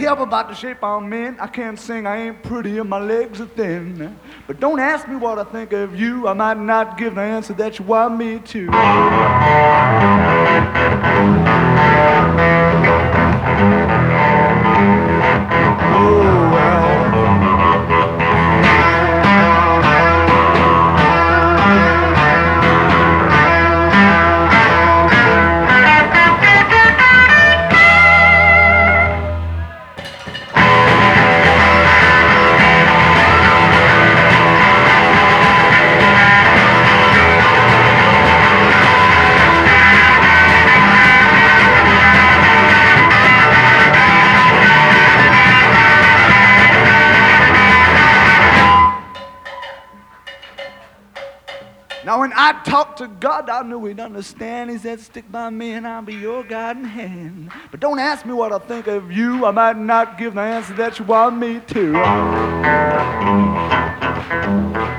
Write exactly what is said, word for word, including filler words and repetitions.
help about the shape I'm in. I can't sing, I ain't pretty, and my legs are thin. But don't ask me what I think of you. I might not give the answer that you want me to. Oh, well. Now when I talked to God, I knew he'd understand. He said, stick by me and I'll be your guiding hand. But don't ask me what I think of you. I might not give the answer that you want me to.